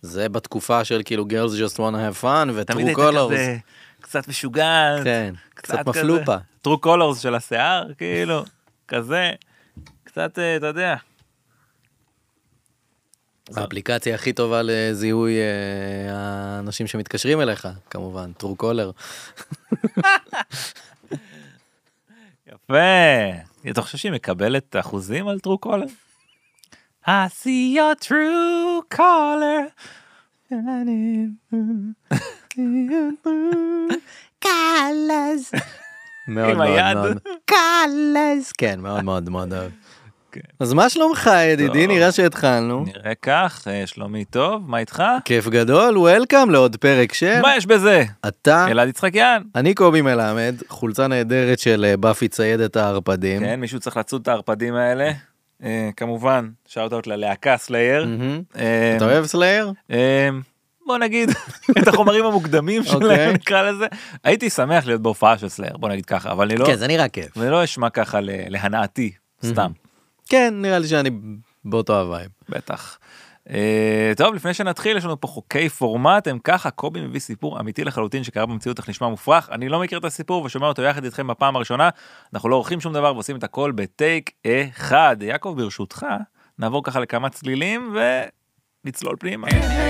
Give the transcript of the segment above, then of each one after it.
זה בתקופה של כאילו Girls Just Wanna Have Fun תמיד ו-True הייתה Colors. כזה, קצת משוגעת. כן, קצת כזה, מפלופה. True Colors של השיער, כאילו, כזה, קצת, אתה יודע. האפליקציה הכי טובה לזיהוי האנשים שמתקשרים אליך, כמובן, True Caller. יפה. אתה חושב שהיא מקבלת אחוזים על True Caller? I see your true caller. קלאז. מאוד עם מאוד היד. מאוד. קלאז. כן, מאוד מאוד מאוד אוהב. אז מה שלומך ידידי? נראה שהתחלנו. נראה כך, שלומי טוב, מה איתך? כיף גדול, וולקאם לעוד פרק של... מה יש בזה? אתה, אלעד יצחקיאן. אני קובי מלמד, חולצה נהדרת של באפי ציידת הערפדים. כן, מישהו צריך לצוד את הערפדים האלה. כמובן, שאוט-אוט ללהקה סלייר. אתה אוהב סלייר? בוא נגיד, את החומרים המוקדמים שלהם נקרא לזה. הייתי שמח להיות בהופעה של סלייר, בוא נגיד ככה, אבל אני לא... כן, זה נראה כיף. ולא אשמע ככה להנאתי, סתם. כן, נראה לי שאני באותו הווייב. בטח. טוב, לפני שנתחיל, יש לנו פה חוקי פורמט, הם ככה, קובי מביא סיפור אמיתי לחלוטין שקרה במציאות, איך נשמע מופרך, אני לא מכיר את הסיפור ושומע אותו יחד איתכם בפעם הראשונה, אנחנו לא עורכים שום דבר ועושים את הכל בטייק אחד. יעקב, ברשותך, נעבור ככה לכמה צלילים ונצלול פנימה.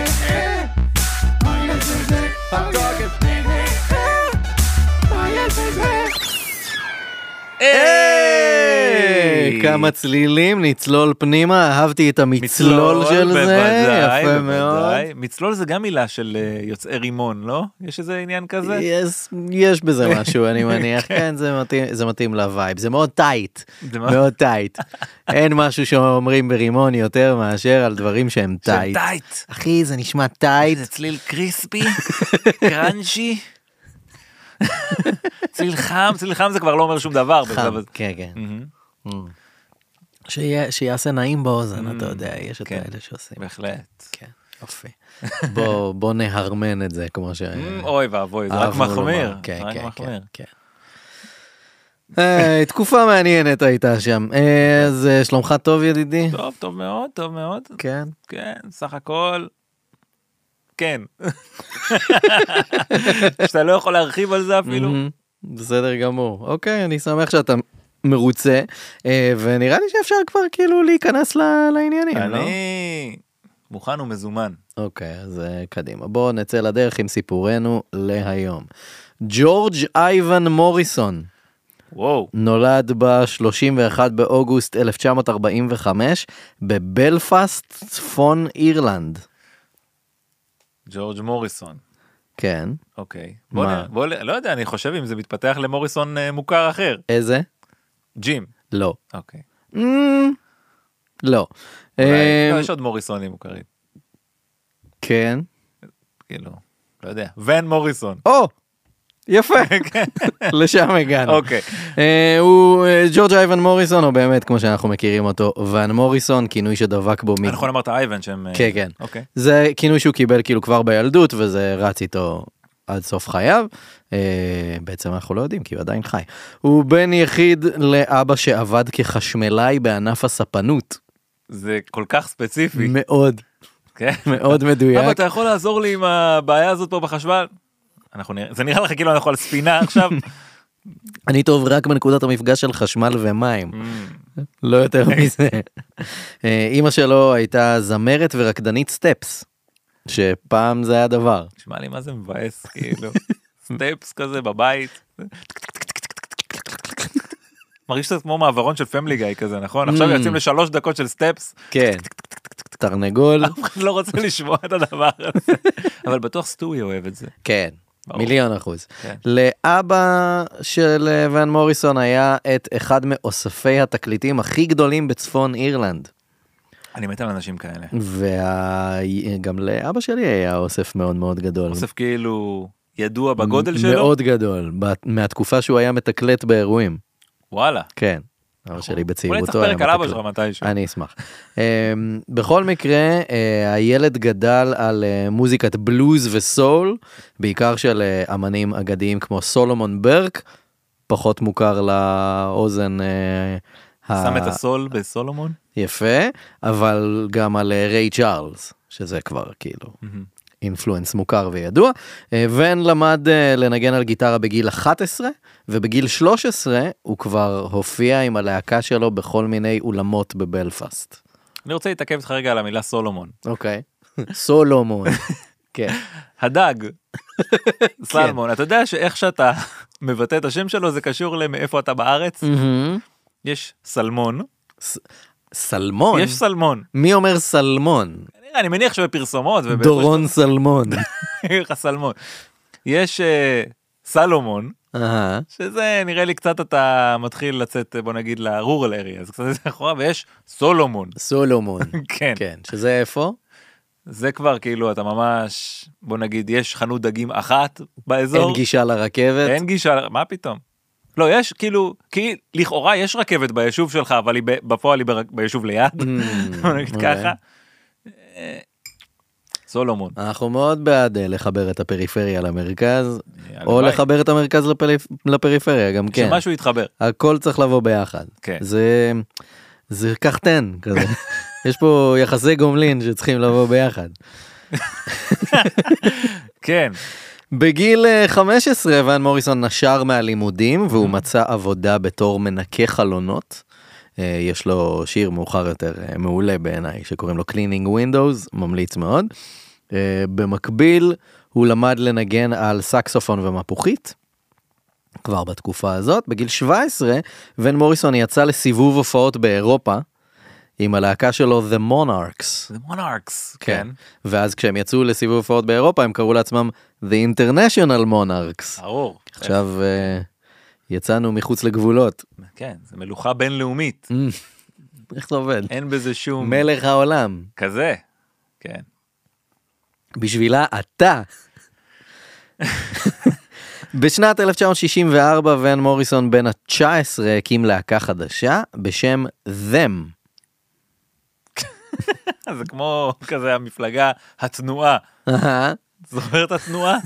כמה צלילים, נצלול פנימה, אהבתי את המצלול של זה, יפה מאוד. מצלול זה גם מילה של יוצאי רימון, לא? יש איזה עניין כזה? יש בזה משהו, אני מניח, כן, זה מתאים לווייב, זה מאוד טייט, מאוד טייט. אין משהו שאומרים ברימון יותר מאשר על דברים שהם טייט. אחי, זה נשמע טייט. זה צליל קריספי, קראנצ'י. צליל חם זה כבר לא אומר שום דבר. חם, כן, כן. שיעשה נעים באוזן, אתה יודע, יש את האלה שעושים. בהחלט. כן, יופי. בוא נהרמן את זה, כמו ש... אוי ואבוי, זה רק מחמיר. כן, כן, כן. תקופה מעניינת הייתה שם. אז שלומך טוב ידידי? טוב מאוד, טוב מאוד. כן. כן, סך הכל... כן. שאתה לא יכול להרחיב על זה אפילו. בסדר גמור. אוקיי, אני שמח שאתה מרוצה, ונראה לי שאפשר כבר כאילו להיכנס לעניינים, לא? אני מוכן ומזומן. אוקיי, אז קדימה. בואו נצא לדרך עם סיפורנו להיום. ג'ורג' אייבן מוריסון. וואו. נולד ב-31 באוגוסט 1945 בבלפאסט, צפון אירלנד. ג'ורג' מוריסון. כן. אוקיי. בוא, לא יודע, אני חושב אם זה מתפתח למוריסון מוכר אחר. איזה? ג'ים. לא. אוקיי. לא. יש עוד מוריסונים מוכרים. כן. כאילו, לא יודע. ון מוריסון. או! יפה. לשם הגענו. אוקיי. ג'ורג' אייבן מוריסון, או באמת, כמו שאנחנו מכירים אותו, ון מוריסון, כינוי שדבק בו. נכון אמרת אייבן שהם... כן, כן. אוקיי. זה כינוי שהוא קיבל כאילו כבר בילדות, וזה רץ איתו עד סוף חייו. בעצם אנחנו לא יודעים, כי הוא עדיין חי. הוא בן יחיד לאבא שעבד כחשמלאי בענף הספנות. זה כל כך ספציפי. מאוד. כן. מאוד מדויק. אבל אתה יכול לעזור לי עם הבעיה הזאת פה בחשמל? זה נראה לך כאילו אנחנו על ספינה עכשיו. אני טוב רק בנקודת המפגש של חשמל ומים. לא יותר מזה. אמא שלו הייתה זמרת ורקדנית סטפס. שפעם זה היה דבר. נשמע לי מה זה מבאס, כאילו. סטפס כזה בבית. מרגיש שזה כמו מעברון של פמילי גאי כזה, נכון? עכשיו יוצאים ל3 דקות של סטפס. כן. תרנגול. אף אחד לא רוצה לשמוע את הדבר הזה. אבל בטוח סטוי אוהב את זה. כן. 1,000,000%. לאבא של ון מוריסון היה את אחד מאוספי התקליטים הכי גדולים בצפון אירלנד. אני מת על אנשים כאלה. וגם לאבא שלי היה אוסף מאוד מאוד גדול. אוסף כאילו ידוע בגודל שלו? מאוד גדול, מהתקופה שהוא היה מתקלט באירועים. וואלה. כן. אבא שלי בצעירותו. אולי צריך פרק על אבא שלך מתישהו. אני אשמח. בכל מקרה, הילד גדל על מוזיקת בלוז וסול, בעיקר של אמנים אגדיים כמו סולומון ברק, פחות מוכר לאוזן. שם את הסול בסולומון? יפה, אבל גם על ריי צ'ארלס, שזה כבר כאילו אינפלואנס מוכר וידוע. ון למד לנגן על גיטרה בגיל 11, ובגיל 13 הוא כבר הופיע עם הלהקה שלו בכל מיני אולמות בבלפאסט. אני רוצה להתעכב איתך רגע על המילה סולומון. אוקיי. סולומון. כן. הדג. סלמון. אתה יודע שאיך שאתה מבטא את השם שלו זה קשור למאיפה אתה בארץ? יש סלמון. סלמון? יש סלמון. מי אומר סלמון? אני מניח שבפרסומות. דורון סלמון. סלמון. יש סלומון, שזה נראה לי קצת אתה מתחיל לצאת, בוא נגיד, לרורל אריה, אז קצת זה אחורה, ויש סולומון. סולומון. כן. כן, שזה איפה? זה כבר כאילו אתה ממש, בוא נגיד, יש חנות דגים אחת באזור. אין גישה לרכבת? אין גישה, מה פתאום? לא, יש כאילו, כי לכאורה יש רכבת ביישוב שלך, אבל היא בפועל היא ביישוב ליד, בוא נגיד ככה. סולומון. אנחנו מאוד בעד לחבר את הפריפריה למרכז, או לחבר את המרכז לפריפריה, גם כן. שמשהו יתחבר. הכל צריך לבוא ביחד. כן. זה כך תן, כזה. יש פה יחסי גומלין שצריכים לבוא ביחד. כן. בגיל 15 ון מוריסון נשר מהלימודים, והוא מצא עבודה בתור מנקה חלונות. יש לו שיר מאוחר יותר מעולה בעיניי, שקוראים לו Cleaning Windows, ממליץ מאוד. במקביל, הוא למד לנגן על סקסופון ומפוחית, כבר בתקופה הזאת. בגיל 17, ון מוריסון יצא לסיבוב הופעות באירופה, עם הלהקה שלו The Monarchs. The Monarchs, כן. ואז כשהם יצאו לסיבוב הופעות באירופה, הם קראו לעצמם The International Monarchs. ברור. עכשיו יצאנו מחוץ לגבולות. כן, זה מלוכה בינלאומית. איך זה עובד? אין בזה שום... מלך העולם. כזה, כן. בשבילה אתה. בשנת 1964 ון מוריסון בן ה-19 הקים להקה חדשה בשם Them. זה כמו כזה המפלגה, התנועה. זוכר את התנועה?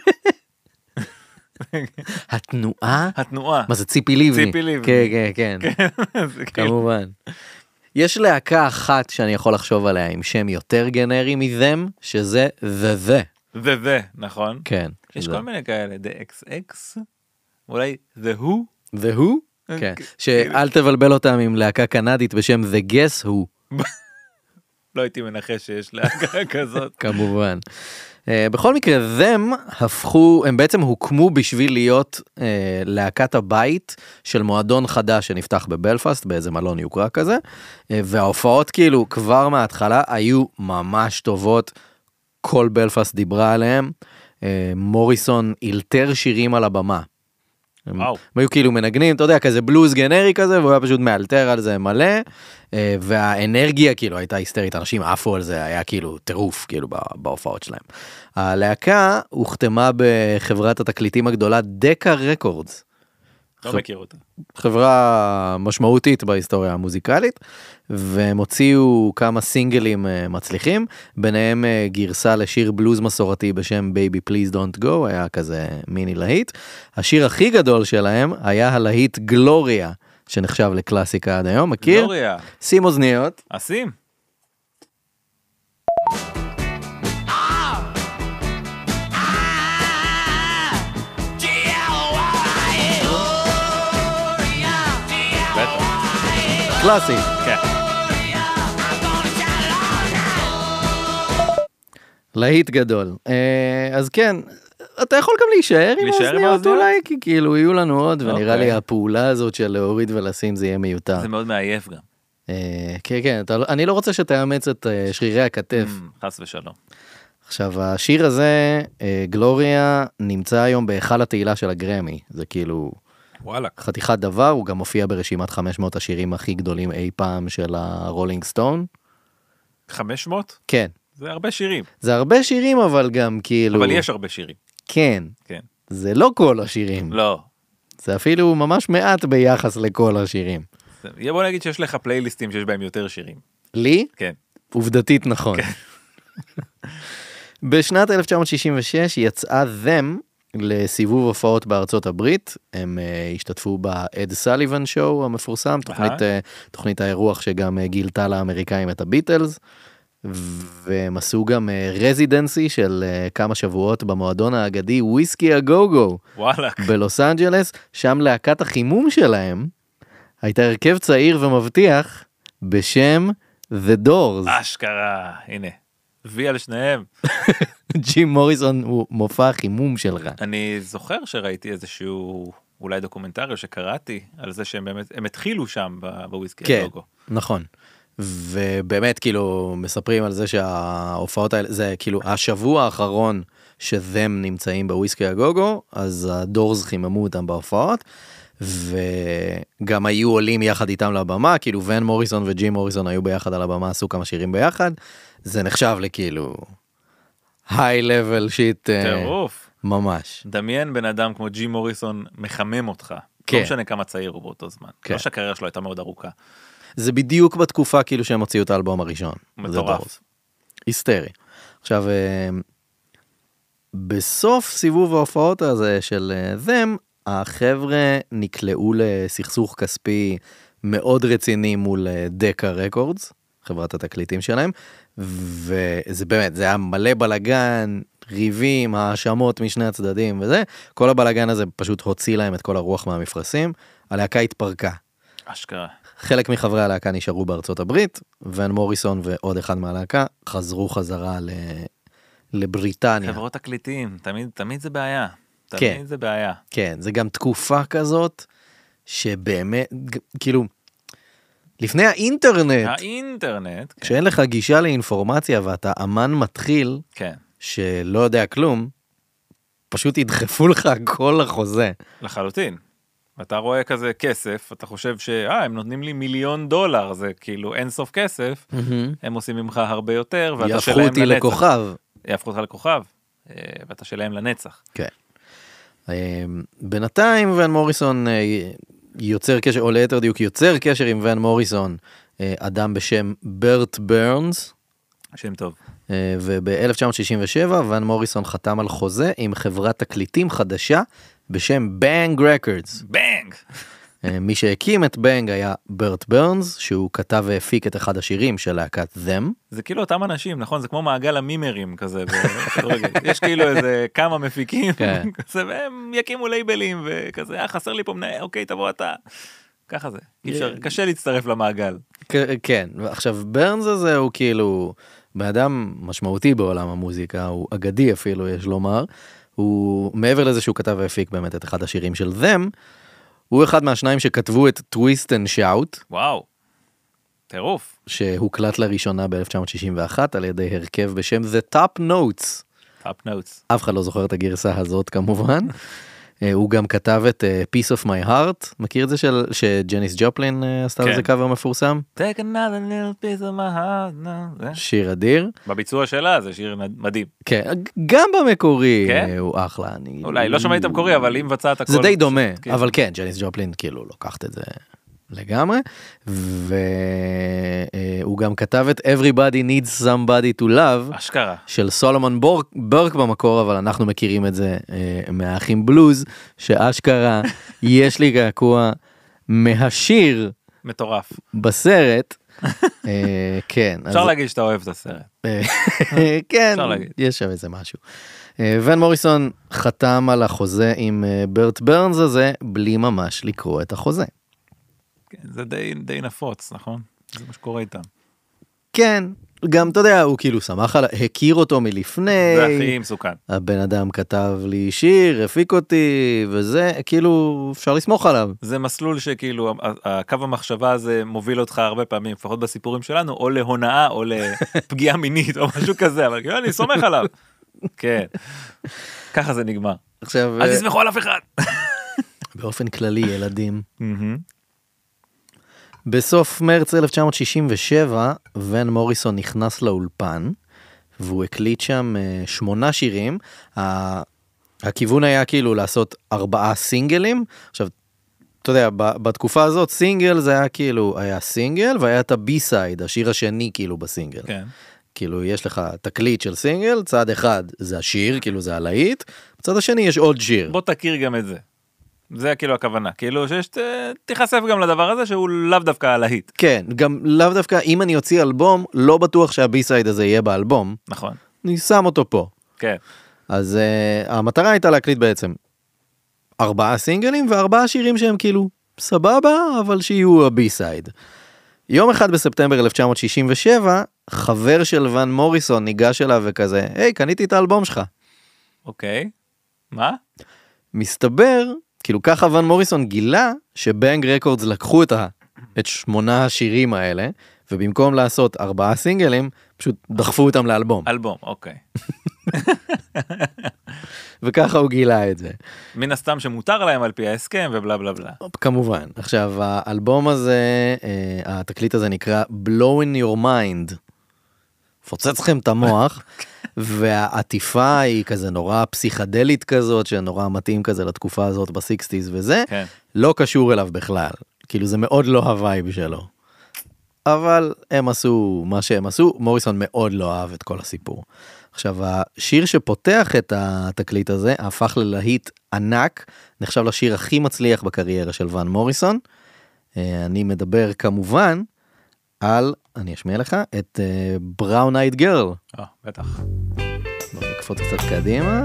התנועה? התנועה. מה זה ציפי לבני? ציפי לבני. כן, כן. כמובן. יש להקה אחת שאני יכול לחשוב עליה עם שם יותר גנרי מ-them, שזה The. The, נכון. כן. יש כל מיני כאלה, The XX, אולי The Who. The Who? כן. שאל תבלבל אותם עם להקה קנדית בשם The Guess Who. לא הייתי מנחש שיש להקה כזאת. כמובן. בכל מקרה, them הם בעצם הוקמו בשביל להיות להקת הבית של מועדון חדש שנפתח בבלפאסט, באיזה מלון יוקרה כזה, וההופעות כאילו כבר מההתחלה היו ממש טובות, כל בלפאסט דיברה עליהם, מוריסון אילתר שירים על הבמה. הם היו כאילו מנגנים, אתה יודע, כזה בלוז גנרי כזה, והוא היה פשוט מאלתר על זה מלא, והאנרגיה כאילו הייתה היסטרית, אנשים עפו על זה, היה כאילו טירוף כאילו בהופעות שלהם. הלהקה הוחתמה בחברת התקליטים הגדולה דקה רקורדס. לא מכיר אותה. חברה משמעותית בהיסטוריה המוזיקלית, והם הוציאו כמה סינגלים מצליחים, ביניהם גרסה לשיר בלוז מסורתי בשם Baby Please Don't Go, היה כזה מיני להיט. השיר הכי גדול שלהם היה הלהיט גלוריה, שנחשב לקלאסיקה עד היום, מכיר? גלוריה. שים אוזניות. אשים. קלאסי. כן. להיט גדול. אז כן, אתה יכול גם להישאר עם האוזניות אולי, כי כאילו יהיו לנו עוד, ונראה לי הפעולה הזאת של להוריד ולשים זה יהיה מיותר. זה מאוד מעייף גם. כן, כן, אני לא רוצה שתאמץ את שרירי הכתף. חס ושלום. עכשיו, השיר הזה, גלוריה, נמצא היום בהיכל התהילה של הגרמי. זה כאילו... וואלה. חתיכת דבר, הוא גם מופיע ברשימת 500 השירים הכי גדולים אי פעם של הרולינג סטון. 500? כן. זה הרבה שירים. זה הרבה שירים, אבל גם כאילו... אבל יש הרבה שירים. כן. כן. זה לא כל השירים. לא. זה אפילו ממש מעט ביחס לכל השירים. בוא נגיד שיש לך פלייליסטים שיש בהם יותר שירים. לי? כן. עובדתית נכון. כן. בשנת 1966 יצאה them לסיבוב הופעות בארצות הברית, הם השתתפו באד סליבן שואו המפורסם, תוכנית האירוח שגם גילתה לאמריקאים את הביטלס, והם עשו גם רזידנסי של כמה שבועות במועדון האגדי וויסקי הגוגו וואלה. בלוס אנג'לס, שם להקת החימום שלהם הייתה הרכב צעיר ומבטיח בשם The Doors. אשכרה, הנה. וי על שניהם. ג'ים מוריסון הוא מופע החימום שלך. אני זוכר שראיתי איזשהו אולי דוקומנטרי שקראתי על זה שהם באמת, הם התחילו שם בוויסקי כן, הגוגו. נכון. ובאמת כאילו מספרים על זה שההופעות האלה, זה כאילו השבוע האחרון שהם נמצאים בוויסקי הגוגו, אז הדורס חיממו אותם בהופעות, וגם היו עולים יחד איתם לבמה, כאילו ון מוריסון וג'ים מוריסון היו ביחד על הבמה, עשו כמה שירים ביחד, זה נחשב לכאילו היי לבל שיט. טירוף. ממש. דמיין בן אדם כמו ג'ים מוריסון מחמם אותך. כן. לא משנה כמה צעיר הוא באותו זמן. כן. לא שהקריירה שלו הייתה מאוד ארוכה. זה בדיוק בתקופה כאילו שהם הוציאו את האלבום הראשון. מטורף. היסטרי. עכשיו, בסוף סיבוב ההופעות הזה של them, החבר'ה נקלעו לסכסוך כספי מאוד רציני מול דקה רקורדס, חברת התקליטים שלהם, וזה באמת, זה היה מלא בלגן, ריבים, האשמות משני הצדדים וזה, כל הבלגן הזה פשוט הוציא להם את כל הרוח מהמפרשים, הלהקה התפרקה. אשכרה. חלק מחברי הלהקה נשארו בארצות הברית, ון מוריסון ועוד אחד מהלהקה חזרו חזרה לבריטניה. חברות תקליטים, תמיד זה בעיה. כן. תמיד זה בעיה. כן, זה גם תקופה כזאת, שבאמת, כאילו, לפני האינטרנט, האינטרנט, כן. כשאין לך גישה לאינפורמציה ואתה אמן מתחיל, כן. שלא יודע כלום, פשוט ידחפו לך כל החוזה. לחלוטין. אתה רואה כזה כסף, אתה חושב הם נותנים לי $1,000,000, זה כאילו אין סוף כסף, הם עושים ממך הרבה יותר, ואתה שלהם לנצח. יהפכו אותי לכוכב. יהפכו אותך לכוכב, ואתה שלהם לנצח. כן. בינתיים ון מוריסון יוצר קשר, או ליתר דיוק יוצר קשר עם ון מוריסון, אדם בשם ברט ברנס. שם טוב. וב-1967 ון מוריסון חתם על חוזה עם חברת תקליטים חדשה, בשם בנג רקורדס. בנג! מי שהקים את בנג היה ברט ברנס, שהוא כתב והפיק את אחד השירים של להקת them. זה כאילו אותם אנשים, נכון? זה כמו מעגל המימרים כזה. יש כאילו איזה כמה מפיקים, כזה, והם יקימו לייבלים, וכזה, חסר לי פה מנהל, אוקיי, תבוא אתה. ככה זה. קשה להצטרף למעגל. כן, עכשיו ברנס הזה הוא כאילו, באדם משמעותי בעולם המוזיקה, הוא אגדי אפילו, יש לומר. הוא, מעבר לזה שהוא כתב והפיק באמת את אחד השירים של them, הוא אחד מהשניים שכתבו את Twist and Shout. וואו, טירוף. שהוקלט לראשונה ב-1961 על ידי הרכב בשם The Top Notes. Top Notes. אף אחד לא זוכר את הגרסה הזאת כמובן. הוא גם כתב את Piece of My Heart, מכיר את זה שג'ניס ג'ופלין עשתה לזה קאבר מפורסם? Take another little piece of my heart. שיר אדיר. בביצוע שלה זה שיר מדהים. כן, גם במקורי הוא אחלה. אולי לא שמעתי את המקורי, אבל אם מבצעת הכל. זה די דומה, אבל כן, ג'ניס ג'ופלין כאילו לוקחת את זה לגמרי, והוא גם כתב את Everybody Needs Somebody to Love, אשכרה. של סולומון ברק במקור, אבל אנחנו מכירים את זה מהאחים בלוז, שאשכרה יש לי געקוע מהשיר מטורף. בסרט, כן. אפשר להגיד שאתה אוהב את הסרט. כן, יש שם איזה משהו. ון מוריסון חתם על החוזה עם ברט ברנס הזה, בלי ממש לקרוא את החוזה. זה די נפוץ, נכון? זה מה שקורה איתם. כן, גם אתה יודע, הוא כאילו שמח עליו, הכיר אותו מלפני. זה הכי מסוכן. הבן אדם כתב לי שיר, הפיק אותי, וזה, כאילו, אפשר לסמוך עליו. זה מסלול שכאילו, הקו המחשבה הזה מוביל אותך הרבה פעמים, לפחות בסיפורים שלנו, או להונאה, או לפגיעה מינית, או משהו כזה, אבל כאילו, אני סומך עליו. כן. ככה זה נגמר. עכשיו... אל תסמכו על אף אחד. באופן כללי, ילדים. בסוף מרץ 1967, ון מוריסון נכנס לאולפן, והוא הקליט שם 8 שירים. הכיוון היה כאילו לעשות 4 סינגלים. עכשיו, אתה יודע, בתקופה הזאת סינגל זה היה כאילו, היה סינגל, והיה את הבי-סייד, השיר השני כאילו בסינגל. כן. כאילו יש לך תקליט של סינגל, צד אחד זה השיר, כאילו זה הלהיט, בצד השני יש עוד שיר. בוא תכיר גם את זה. זה כאילו הכוונה, כאילו תיחשף גם לדבר הזה שהוא לאו דווקא הלהיט. כן, גם לאו דווקא אם אני אוציא אלבום, לא בטוח שהבי-סייד הזה יהיה באלבום. נכון. אני שם אותו פה. כן. אז המטרה הייתה להקליט בעצם 4 סינגלים ו4 שירים שהם כאילו סבבה, אבל שיהיו הבי-סייד. יום אחד בספטמבר 1967, חבר של ון מוריסון ניגש אליו וכזה, היי, קניתי את האלבום שלך. אוקיי. מה? מסתבר, כאילו ככה ון מוריסון גילה שבנג רקורדס לקחו את 8 השירים האלה, ובמקום לעשות 4 סינגלים, פשוט דחפו אותם לאלבום. אלבום, אוקיי. וככה הוא גילה את זה. מן הסתם שמותר להם על פי ההסכם ובלה בלה בלה. כמובן. עכשיו, האלבום הזה, התקליט הזה נקרא Blow in Your Mind. פוצץ לכם את המוח, והעטיפה היא כזה נורא פסיכדלית כזאת, שנורא מתאים כזה לתקופה הזאת ב-60s וזה, כן. לא קשור אליו בכלל. כאילו זה מאוד לא הווייב שלו. אבל הם עשו מה שהם עשו, מוריסון מאוד לא אהב את כל הסיפור. עכשיו, השיר שפותח את התקליט הזה, הפך ללהיט ענק, נחשב לשיר הכי מצליח בקריירה של ון מוריסון. אני מדבר כמובן על, אני אשמיע לך, את Brown Eyed Girl. בטח. בוא נקפוץ קצת קדימה.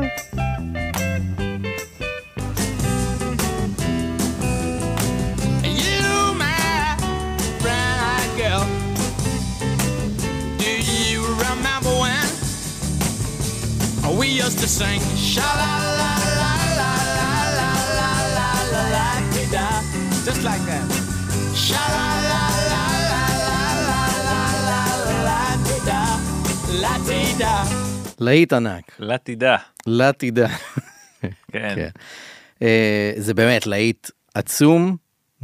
We used to sing sha la la la la la la la la la la da, just like that. Sha la la la la la la la la la da, la da. להיט ענק. לה תדע. לה תדע. כן. זה באמת להיט עצום.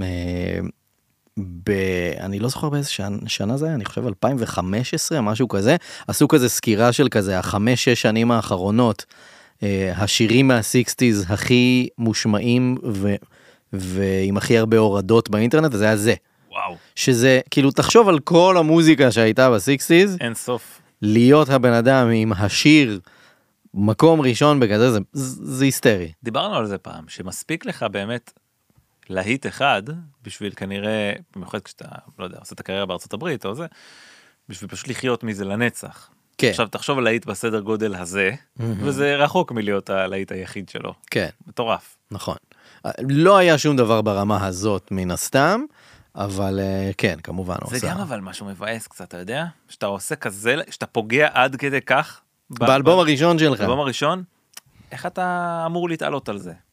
אני לא זוכר באיזה שנה זה היה, אני חושב 2015, משהו כזה, עשו כזה סקירה של כזה, 5-6 שנים האחרונות, השירים מה-60s הכי מושמעים ועם הכי הרבה הורדות באינטרנט, וזה היה זה. וואו. שזה, כאילו, תחשוב על כל המוזיקה שהייתה ב-60s, אין סוף. להיות הבן אדם עם השיר, מקום ראשון בכזה, זה היסטרי. דיברנו על זה פעם, שמספיק לך באמת להיט אחד, בשביל כנראה, במיוחד כשאתה, לא יודע, עושה את הקריירה בארצות הברית או זה, בשביל פשוט לחיות מזה לנצח. כן. עכשיו תחשוב על להיט בסדר גודל הזה, וזה רחוק מלהיות הלהיט היחיד שלו. כן. מטורף. נכון. לא היה שום דבר ברמה הזאת מן הסתם, אבל כן, כמובן עושה. זה גם אבל משהו מבאס קצת, אתה יודע? שאתה עושה כזה, שאתה פוגע עד כדי כך. באלבום הראשון שלך. באלבום הראשון, איך אתה אמור להתעלות על זה?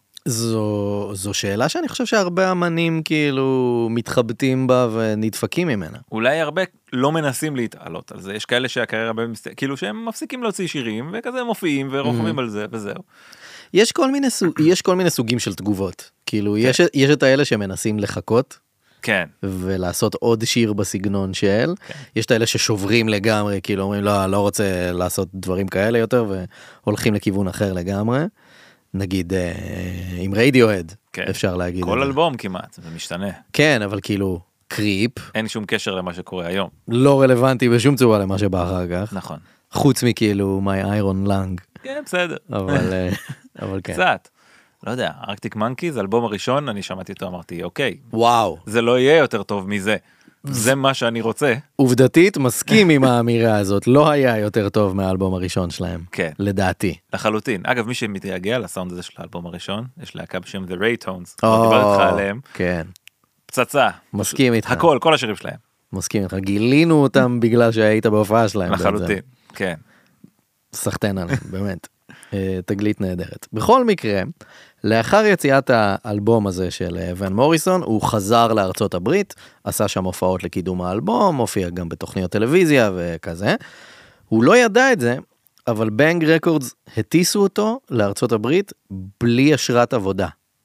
זו שאלה שאני חושב שהרבה אמנים כאילו מתחבטים בה ונדפקים ממנה. אולי הרבה לא מנסים להתעלות על זה. יש כאלה שהקריירה כאילו שהם מפסיקים להוציא שירים וכזה מופיעים ורוכבים על זה וזהו. יש כל מיני סוגים של תגובות. כאילו יש את האלה שמנסים לחכות. כן. ולעשות עוד שיר בסגנון של. יש את האלה ששוברים לגמרי, כאילו אומרים לא רוצה לעשות דברים כאלה יותר והולכים לכיוון אחר לגמרי. נגיד עם רדיוהד, אפשר להגיד. כל אלבום כמעט, זה משתנה. כן, אבל כאילו קריפ. אין שום קשר למה שקורה היום. לא רלוונטי בשום צורה למה שבא אחר כך. נכון. חוץ מכאילו My Iron Lung. כן, בסדר. אבל כן. קצת. לא יודע, ארקטיק מנקיז, אלבום הראשון, אני שמעתי אותו, אמרתי, אוקיי. וואו. זה לא יהיה יותר טוב מזה. זה מה שאני רוצה. עובדתית, מסכים עם האמירה הזאת, לא היה יותר טוב מהאלבום הראשון שלהם. כן. לדעתי. לחלוטין. אגב, מי שמתייגע לסאונד הזה של האלבום הראשון, יש להקה בשם The Raytones. דיברתי איתך עליהם. כן. פצצה. מסכים איתך. הכל, כל השירים שלהם. מסכים איתך. גילינו אותם בגלל שהיית בהופעה שלהם. לחלוטין. כן. סחטן עליהם, באמת. תגלית נהדרת. בכל מקרה, לאחר יציאת האלבום הזה של ון מוריסון, הוא חזר לארצות הברית, עשה שם הופעות לקידום האלבום, הופיע גם בתוכניות טלוויזיה וכזה. הוא לא ידע את זה, אבל בנג רקורדס הטיסו אותו לארצות הברית בלי אשרת עבודה.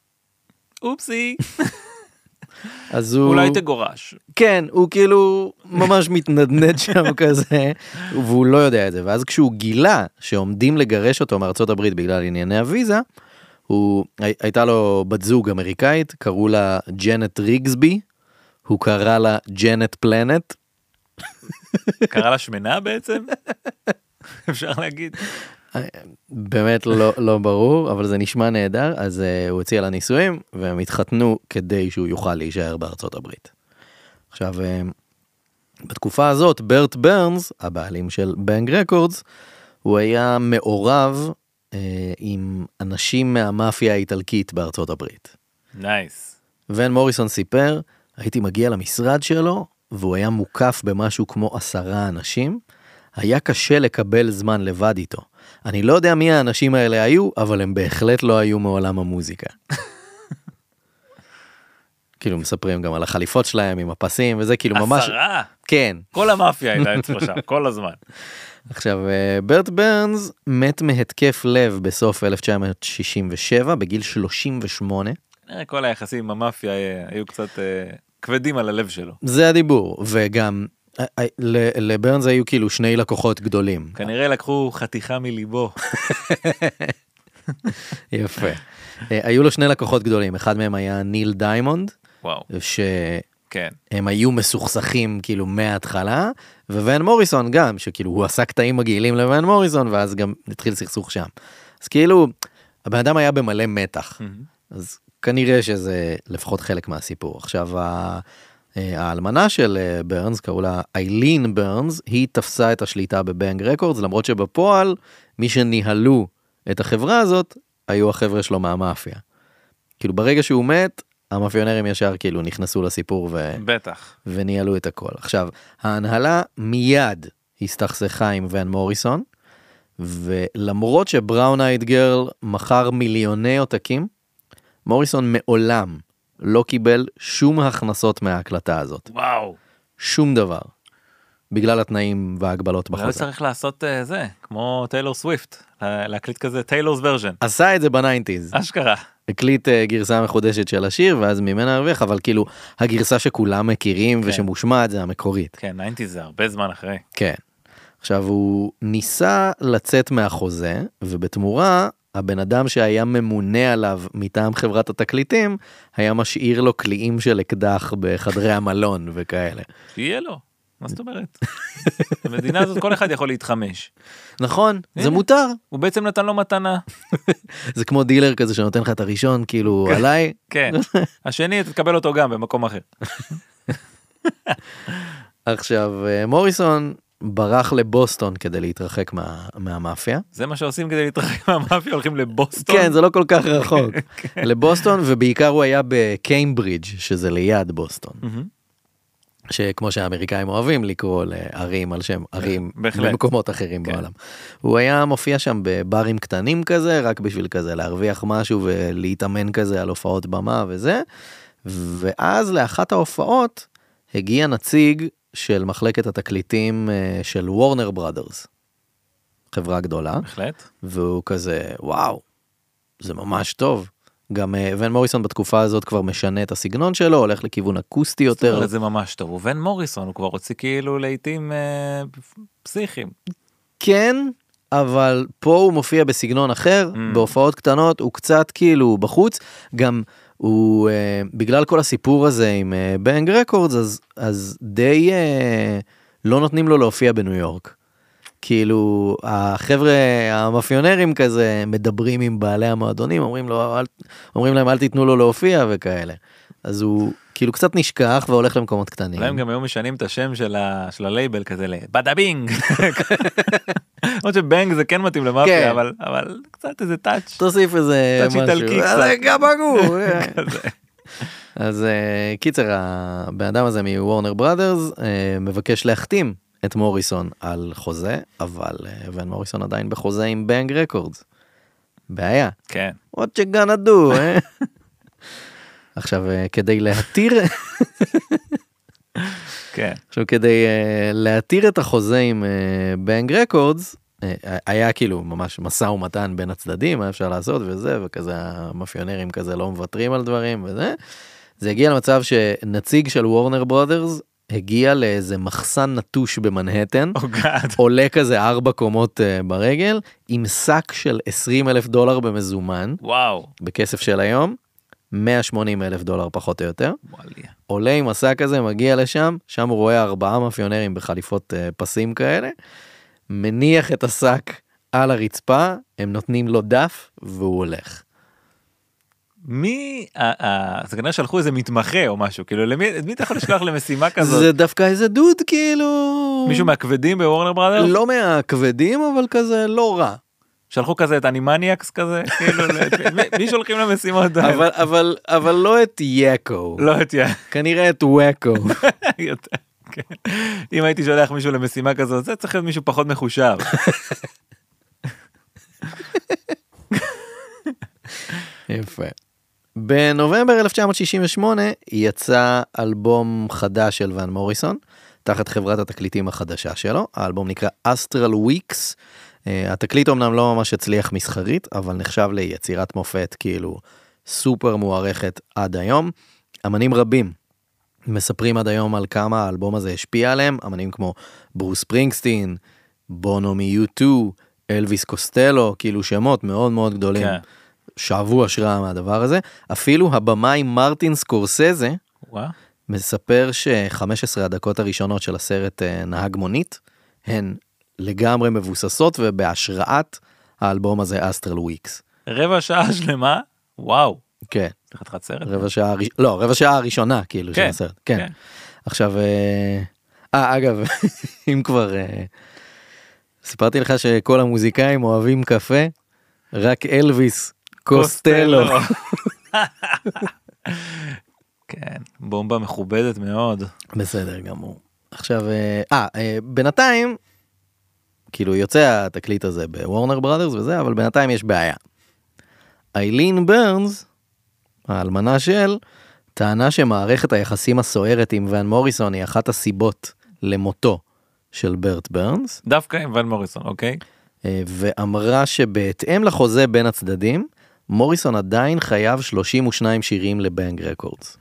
אופסי. אז הוא... אולי תגורש. כן, הוא כאילו ממש מתנדנד שם כזה, והוא לא יודע את זה. ואז כשהוא גילה שעומדים לגרש אותו מארצות הברית בגלל ענייני הוויזה, הייתה לו בת זוג אמריקאית, קראו לה ג'נט ריגסבי, הוא קרא לה ג'נט פלנט. קרא לה שמנה בעצם? אפשר להגיד. באמת לא ברור, אבל זה נשמע נהדר, אז הוא הציע לה נישואים, והם התחתנו כדי שהוא יוכל להישאר בארצות הברית. עכשיו, בתקופה הזאת, ברט ברנס, הבעלים של בנג רקורדס, הוא היה מעורב עם אנשים מהמאפיה האיטלקית בארצות הברית. נייס. ון מוריסון סיפר, הייתי מגיע למשרד שלו, והוא היה מוקף במשהו כמו 10 אנשים, היה קשה לקבל זמן לבד איתו. אני לא יודע מי האנשים האלה היו, אבל הם בהחלט לא היו מעולם המוזיקה. כאילו מספרים גם על החליפות שלהם עם הפסים וזה כאילו ממש... 10? כן. כל המאפיה הייתה אצלו שם, כל הזמן. עכשיו, ברט ברנס מת מהתקף לב בסוף 1967, בגיל 38. כל היחסים עם המאפיה היו קצת כבדים על הלב שלו. זה הדיבור, וגם לברנס היו כאילו 2 לקוחות גדולים. כנראה לקחו חתיכה מליבו. יפה. היו לו 2 לקוחות גדולים, אחד מהם היה ניל דיימונד, וואו. כן. הם היו מסוכסכים כאילו מההתחלה, וון מוריסון גם, שכאילו הוא עשה קטעים מגעילים לוון מוריסון, ואז גם התחיל סכסוך שם. אז כאילו, הבן אדם היה במלא מתח, אז כנראה שזה לפחות חלק מהסיפור. עכשיו, האלמנה של ברנס, קראו לה איילין ברנס, היא תפסה את השליטה בבנג רקורדס, למרות שבפועל, מי שניהלו את החברה הזאת, היו החבר'ה שלו מהמאפיה. כאילו ברגע שהוא מת, המאפיונרים ישר כאילו נכנסו לסיפור בטח. וניהלו את הכל. עכשיו, ההנהלה מיד הסתכסכה עם ון מוריסון, ולמרות שבראון אייד גרל מכר מיליוני עותקים, מוריסון מעולם לא קיבל שום הכנסות מההקלטה הזאת. וואו. שום דבר. בגלל התנאים וההגבלות בחוזה. לא צריך לעשות זה, כמו טיילור סוויפט, להקליט כזה טיילור's version. עשה את זה בניינטיז. אשכרה. הקליט גרסה מחודשת של השיר, ואז ממנה הרוויח, אבל כאילו הגרסה שכולם מכירים ושמושמעת זה המקורית. כן, 90 זה הרבה זמן אחרי. כן. עכשיו הוא ניסה לצאת מהחוזה, ובתמורה הבן אדם שהיה ממונה עליו מטעם חברת התקליטים, היה משאיר לו קליעים של אקדח בחדרי המלון וכאלה. שיהיה לו. מה זאת אומרת? במדינה הזאת כל אחד יכול להתחמש. נכון, זה מותר. הוא בעצם נתן לו מתנה. זה כמו דילר כזה שנותן לך את הראשון, כאילו עליי. כן, השני תקבל אותו גם במקום אחר. עכשיו, מוריסון ברח לבוסטון כדי להתרחק מהמאפיה. זה מה שעושים כדי להתרחק מהמאפיה, הולכים לבוסטון? כן, זה לא כל כך רחוק. לבוסטון, ובעיקר הוא היה בקיימברידג', שזה ליד בוסטון. שכמו שהאמריקאים אוהבים לקרוא לערים על שם ערים במקומות אחרים בעולם. הוא היה מופיע שם בברים קטנים כזה, רק בשביל כזה להרוויח משהו ולהתאמן כזה על הופעות במה וזה, ואז לאחת ההופעות הגיע נציג של מחלקת התקליטים של וורנר בראדרס, חברה גדולה, בהחלט. והוא כזה וואו, זה ממש טוב. גם ון מוריסון בתקופה הזאת כבר משנה את הסגנון שלו, הולך לכיוון אקוסטי יותר. זה ממש טוב, וון מוריסון הוא כבר הוציא כאילו לעיתים פסיכיים. כן, אבל פה הוא מופיע בסגנון אחר, בהופעות קטנות, הוא קצת כאילו בחוץ, גם הוא, בגלל כל הסיפור הזה עם בנג רקורדס, אז די לא נותנים לו להופיע בניו יורק. כאילו, החבר'ה המאפיונרים כזה מדברים עם בעלי המועדונים, אומרים להם אל תיתנו לו להופיע וכאלה. אז הוא כאילו קצת נשכח והולך למקומות קטנים. אולי הם גם היו משנים את השם של הלייבל כזה לבדה בינג. עוד שבנג זה כן מתאים למאפיה, אבל קצת איזה טאץ'. תוסיף איזה משהו. טאץ' איטלקי קצת. גם בגור. אז קיצר, הבן אדם הזה מוורנר בראדרס מבקש להחתים את מוריסון על חוזה, אבל ון מוריסון עדיין בחוזה עם בנג רקורדס. בעיה. כן. What you gonna do, עכשיו, כדי להתיר... כן. עכשיו, כדי להתיר את החוזה עם בנג רקורדס, היה כאילו ממש מסע ומתן בין הצדדים, מה אפשר לעשות וזה, וכזה המאפיונרים כזה לא מוותרים על דברים וזה. זה הגיע למצב שנציג של וורנר ברודרס, הגיע לאיזה מחסן נטוש במנהטן, עולה כזה 4 קומות ברגל, עם שק של $20,000 במזומן, וואו. בכסף של היום, $180,000 פחות או יותר, וואליה. עולה עם השק הזה, מגיע לשם, שם הוא רואה 4 מאפיונרים בחליפות פסים כאלה, מניח את השק על הרצפה, הם נותנים לו דף והוא הולך. זה כנראה שלחו איזה מתמחה או משהו, כאילו למי אתה יכול לשלוח למשימה כזאת? זה דווקא איזה דוד כאילו... מישהו מהכבדים בוורנר בראדרס? לא מהכבדים אבל כזה לא רע. שלחו כזה את אנימניאקס כזה, כאילו, מי שולחים למשימות? אבל לא את יקו. לא את יקו. כנראה את ווקו. אם הייתי שולח מישהו למשימה כזאת, זה צריך להיות מישהו פחות מחושב. יפה. בנובמבר 1968 יצא אלבום חדש של ון מוריסון, תחת חברת התקליטים החדשה שלו. האלבום נקרא Astral Weeks. התקליט אמנם לא ממש הצליח מסחרית, אבל נחשב ליצירת מופת כאילו סופר מוערכת עד היום. אמנים רבים מספרים עד היום על כמה האלבום הזה השפיע עליהם, אמנים כמו ברוס ספרינגסטין, בונו מ-U2, אלוויס קוסטלו, כאילו שמות מאוד מאוד גדולים. כן. שאבו השראה מהדבר הזה. אפילו הבמאי מרטין סקורסזה מספר ש15 הדקות הראשונות של הסרט נהג מונית הן לגמרי מבוססות ובהשראת האלבום הזה אסטרל וויקס. רבע שעה שלמה? וואו. כן. זה חתיכת סרט? רבע שעה הראשונה כאילו של הסרט. כן. עכשיו, אגב, אם כבר סיפרתי לך שכל המוזיקאים אוהבים קפה, רק אלוויס קוסטלו. כן, בומבה מכובדת מאוד. בסדר גמור. עכשיו, בינתיים, כאילו יוצא התקליט הזה בוורנר בראדרס וזה, אבל בינתיים יש בעיה. איילין ברנס, האלמנה של, טענה שמערכת היחסים הסוערת עם ון מוריסון היא אחת הסיבות למותו של ברט ברנס. דווקא עם ון מוריסון, אוקיי? ואמרה שבהתאם לחוזה בין הצדדים, מוריסון עדיין חייב 32 שירים לבנג רקורדס.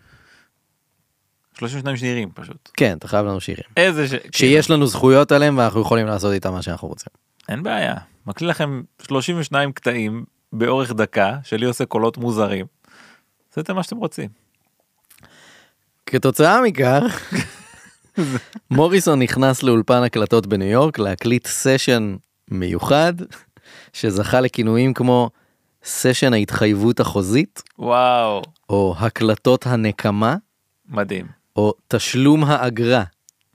32 שירים פשוט. כן, אתה חייב לנו שירים. איזה שיש לנו זכויות עליהם ואנחנו יכולים לעשות איתם מה שאנחנו רוצים. אין בעיה. מקליט לכם 32 קטעים באורך דקה, שלי עושה קולות מוזרים. זה מה שאתם רוצים. כתוצאה מכך, מוריסון נכנס לאולפן הקלטות בניו יורק להקליט סשן מיוחד, שזכה לכינויים כמו סשן ההתחייבות החוזית, וואו, או הקלטות הנקמה, מדהים, או תשלום האגרה.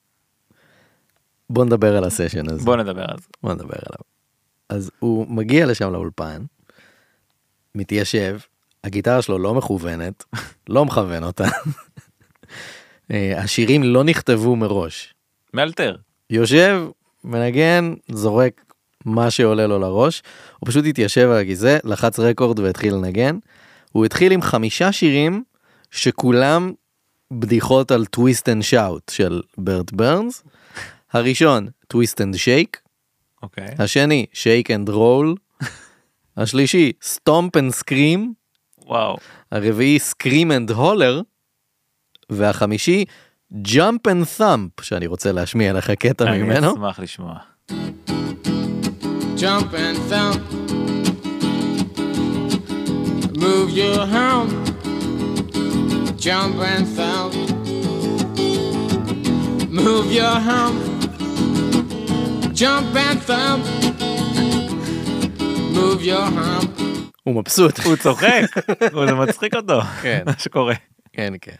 בוא נדבר על הסשן הזה. בוא נדבר על זה. בוא נדבר עליו. אז הוא מגיע לשם לאולפן, מתיישב, הגיטרה שלו לא מכוונת, לא מכוון אותה, השירים לא נכתבו מראש. מאלתר. יושב, מנגן, זורק מה שעולה לו לראש, הוא פשוט התיישב על הכיסא, לחץ רקורד והתחיל לנגן. הוא התחיל עם 5 שירים שכולם בדיחות על טוויסט אנד שאוט של ברט ברנס. הראשון, טוויסט אנד שייק. אוקיי. השני, שייק אנד רול. השלישי, סטומפ אנד סקרים. וואו. הרביעי, סקרים אנד הולר. והחמישי, ג'אמפ אנד ת'אמפ, שאני רוצה להשמיע לך קטע ממנו. אני אשמח לשמוע. Jump and thump, move your hump. Jump and thump, move your hump. Jump and thump, move your hump. הוא מבסוט. הוא צוחק, זה מצחיק אותו. כן. מה שקורה. כן, כן.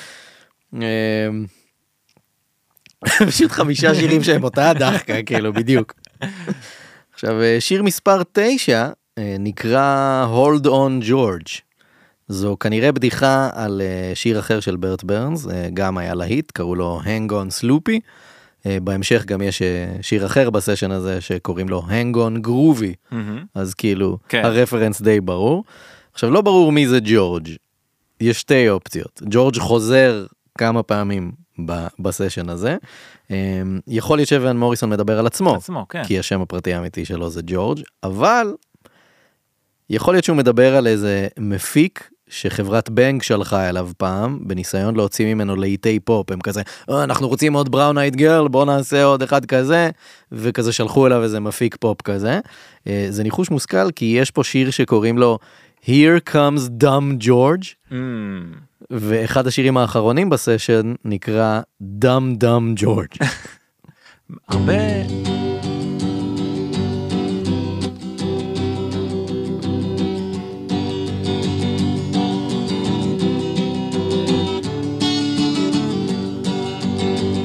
פשוט 5 שירים שהם אותה דחקה, כאילו, בדיוק. עכשיו, שיר מספר 9 נקרא Hold on George. זו כנראה בדיחה על שיר אחר של ברט ברנס, גם היה להיט, קראו לו Hang on Sloopy. בהמשך גם יש שיר אחר בסשן הזה שקוראים לו Hang on Groovy. אז כאילו, הרפרנס די ברור. עכשיו, לא ברור מי זה ג'ורג'. יש 2 אופציות. ג'ורג' חוזר כמה פעמים בסשן הזה. יכול להיות שוון מוריסון מדבר על עצמו, כי השם הפרטי האמיתי שלו זה ג'ורג', אבל יכול להיות שהוא מדבר על איזה מפיק שחברת בנג שלחה אליו פעם, בניסיון להוציא ממנו לעיתי פופ, הם כזה, אנחנו רוצים עוד בראון אייד גרל, בוא נעשה עוד אחד כזה, וכזה שלחו אליו איזה מפיק פופ כזה. זה ניחוש מושכל, כי יש פה שיר שקוראים לו Here Comes Dumb George, ואחד השירים האחרונים בסשן נקרא Dumb Dumb George. הרבה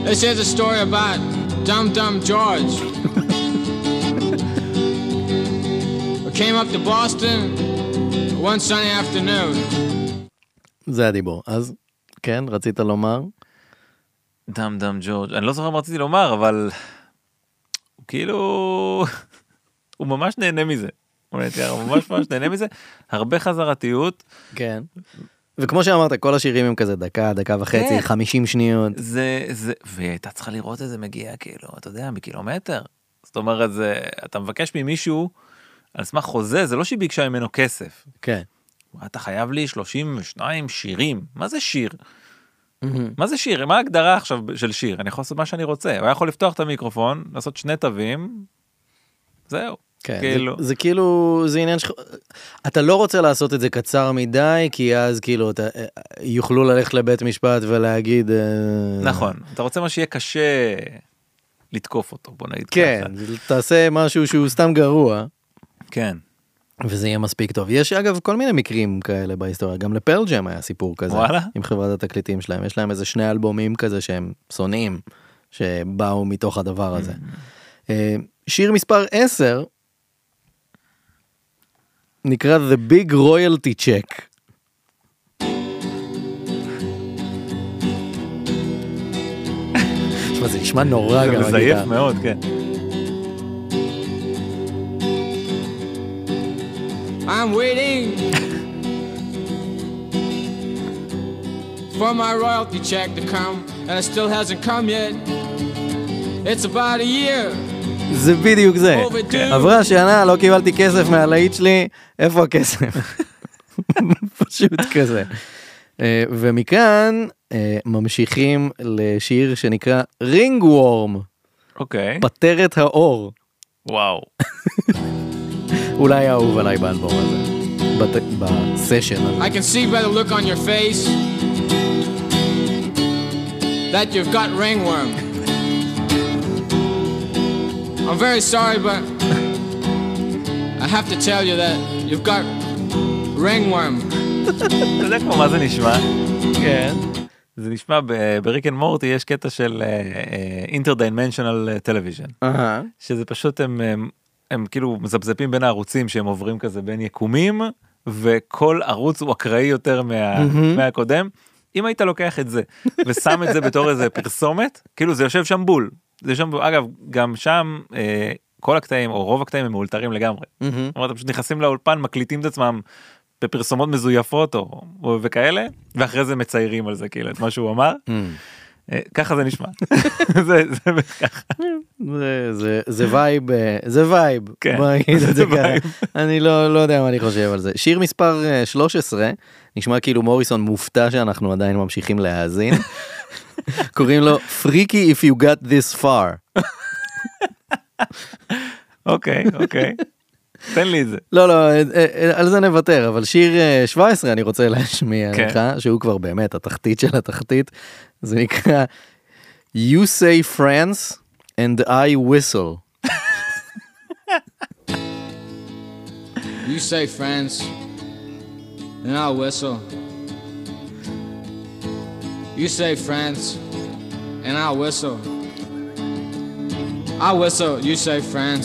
This is a story about Dum George. We came up to Boston one sunny afternoon. זה הדיבור. אז, כן, רצית לומר? דם ג'ורג'. אני לא זוכר מה רציתי לומר, אבל הוא כאילו, הוא ממש נהנה מזה. הוא ממש נהנה מזה. הרבה חזרתיות. כן. וכמו שאמרת, כל השירים הם כזה דקה וחצי, 50 שניות. והייתה צריכה לראות את זה מגיע, כאילו, אתה יודע, מקילומטר. זאת אומרת, אתה מבקש ממישהו, על סמך חוזה, זה לא שהיא ביקשה ממנו כסף. כן. אתה חייב לי 32 שירים. מה זה שיר? מה זה שיר? מה ההגדרה עכשיו של שיר? אני יכול לעשות מה שאני רוצה. הוא היה יכול לפתוח את המיקרופון, לעשות 2 תווים, זהו. כן, כאילו. זה כאילו, זה עניין אתה לא רוצה לעשות את זה קצר מדי, כי אז כאילו יוכלו ללכת לבית משפט ולהגיד... נכון, אתה רוצה מה שיהיה קשה לתקוף אותו, בוא נגיד ככה. כן, תעשה משהו שהוא סתם גרוע. כן. וזה יהיה מספיק טוב. יש אגב כל מיני מקרים כאלה בהיסטוריה, גם לפרל ג'ם היה סיפור כזה. וואלה? עם חברת התקליטים שלהם, יש להם איזה 2 אלבומים כזה שהם שונאים, שבאו מתוך הדבר הזה. שיר מספר 10, נקרא The Big Royalty Check. תשמע, זה נשמע נורא גם. זה מזייף מאוד, כן. I'm waiting for my royalty check to come, and it still hasn't come yet. It's about a year. זה בדיוק זה. עברה שנה, לא קיבלתי כסף מהלהיט שלי, איפה הכסף? פשוט כזה. ומכאן ממשיכים לשיר שנקרא Ringworm. אוקיי. פטרת האור. וואו. אולי האהוב עליי באלבום הזה, בסשן הזה. I can see by the look on your face that you've got ringworm. I'm very sorry, but I have to tell you that you've got ringworm. אתה יודע כמו מה זה נשמע? כן. זה נשמע, בריק אנד מורטי יש קטע של interdimensional television. שזה פשוט הם כאילו מזבזפים בין הערוצים שהם עוברים כזה בין יקומים, וכל ערוץ הוא אקראי יותר מהקודם. אם היית לוקח את זה ושם את זה בתור איזה פרסומת, כאילו זה יושב שם בול. זה שם, אגב, גם שם כל הקטעים או רוב הקטעים הם מאולתרים לגמרי. זאת אומרת, הם פשוט נכנסים לאולפן, מקליטים את עצמם בפרסומות מזויפות וכאלה, ואחרי זה מציירים על זה כאילו את מה שהוא אמר. ככה זה נשמע. זה וייב, זה וייב. אני לא יודע מה אני חושב על זה. שיר מספר 13, נשמע כאילו מוריסון מופתע שאנחנו עדיין ממשיכים להאזין. קוראים לו Freaky If You Got This Far. אוקיי. תן לי את זה. לא, על זה נוותר, אבל שיר 17 אני רוצה להשמיע לך, שהוא כבר באמת התחתית של התחתית. זה נקרא You Say France and I Whistle. You say France and I'll whistle. You say France and I'll whistle. I'll whistle, you say France.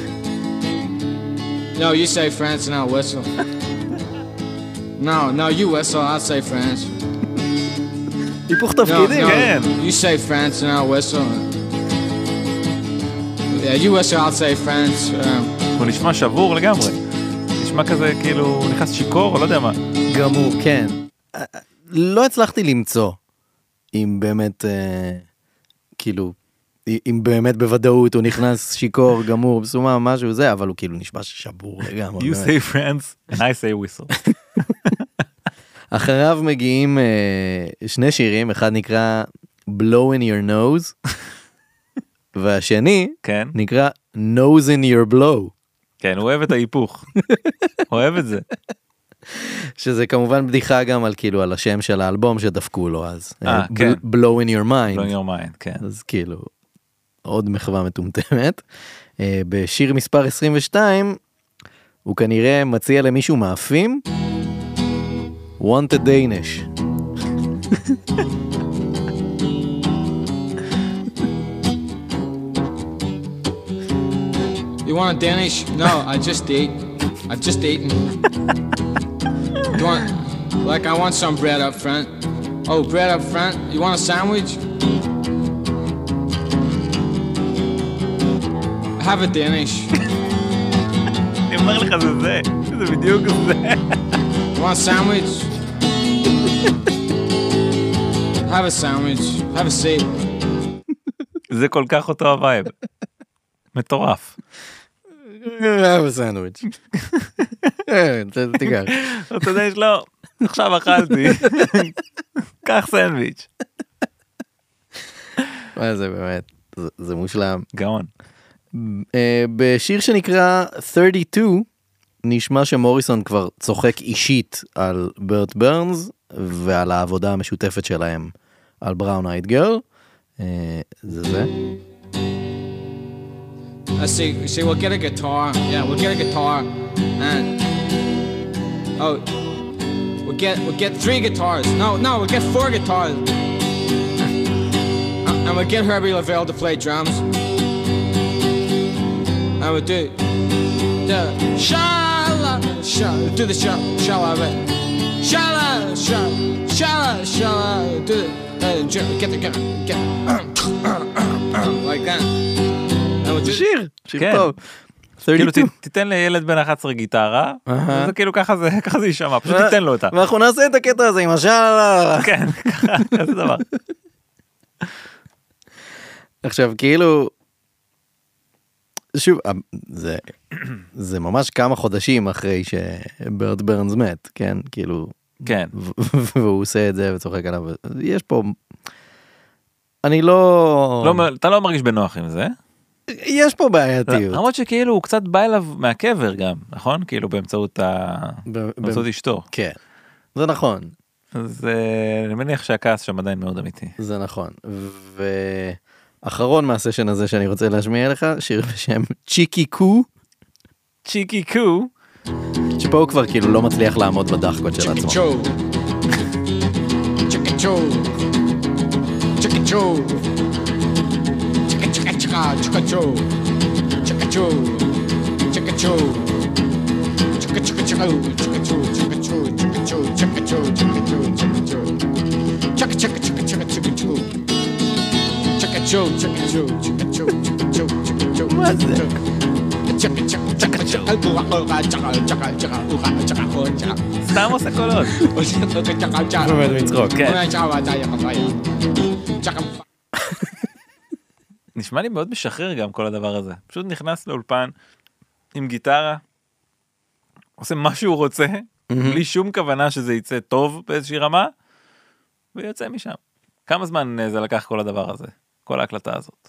No, you say France and I'll whistle. No, you whistle, I'll say France. היפוך תפקידים. כן. You say France and I'll whistle. Yeah, you whistle, I'll say France. הוא נשמע שבור לגמרי. נשמע כזה כאילו הוא נכנס שיקור או לא יודע מה. גמור, כן. לא הצלחתי למצוא אם באמת כאילו אם באמת בוודאות הוא נכנס שיקור גמור בסומה משהו זה, אבל הוא כאילו נשמע שבור לגמרי. You say France and I say whistle. אחריו מגיעים 2 שירים, אחד נקרא Blow in your nose, והשני כן. נקרא Nose in your blow. כן, הוא אוהב את ההיפוך. אוהב את זה. שזה כמובן בדיחה גם על כאילו על השם של האלבום שדפקו לו אז. כן. Blow in your mind. Blow in your mind, כן. אז כאילו עוד מחווה מטומטמת. בשיר מספר 22 הוא כנראה מציע למישהו מאפים Want a Danish. You want a Danish? No, I just ate. I've just eaten. You want, like, I want some bread up front. Oh, bread up front? You want a sandwich? Have a Danish. אני אומר לך זה בדיוק זה. You want a sandwich? Have a sandwich. Have a seat. זה כל כך אותו הווייב. מטורף. have a sandwich. תיגר. אתה יודע שלא, עכשיו אכלתי. קח סנדוויץ'. מה זה באמת, זה מושלם. גאון. בשיר שנקרא 32, נשמע שמוריסון כבר צוחק אישית על ברט ברנס, ועל העבודה המשותפת שלהם על בראון אייד גרל. זה. Let's see, we'll get a guitar. Yeah, we'll get a guitar. And, we'll get 3 guitars. No, we'll get 4 guitars. And we'll get Herbie Lavelle to play drums. And we'll do the shala, do the shala of it. Shala, do the, get like that. שיר כן. טוב. כאילו 32. תיתן לילד בן 11 גיטרה, זה כאילו ככה זה יישמע, פשוט תיתן לו אותה. ואנחנו נעשה את הקטע הזה עם השאלה. כן, ככה, איזה דבר. עכשיו כאילו, שוב, זה ממש כמה חודשים אחרי שברט ברנס מת, כן, כאילו, כן. והוא עושה את זה וצוחק עליו, יש פה, אני לא, אתה לא מרגיש בנוח עם זה? יש פה בעייתיות. למרות שכאילו הוא קצת בא אליו מהקבר גם, נכון? כאילו באמצעות אשתו. כן, זה נכון. אז אני מניח שהכעס שם עדיין מאוד אמיתי. זה נכון. ואחרון מהסשן הזה שאני רוצה להשמיע לך, שיר בשם צ'יקי קו. צ'יקי קו. שפה הוא כבר כאילו לא מצליח לעמוד בדחקות של עצמו. מה זה? סתם עושה קולות. באמת מצחוק. נשמע לי מאוד משחרר גם כל הדבר הזה. פשוט נכנס לאולפן עם גיטרה, עושה מה שהוא רוצה, בלי שום כוונה שזה יצא טוב באיזושהי רמה, ויוצא משם. כמה זמן זה לקח כל הדבר הזה? כל ההקלטה הזאת?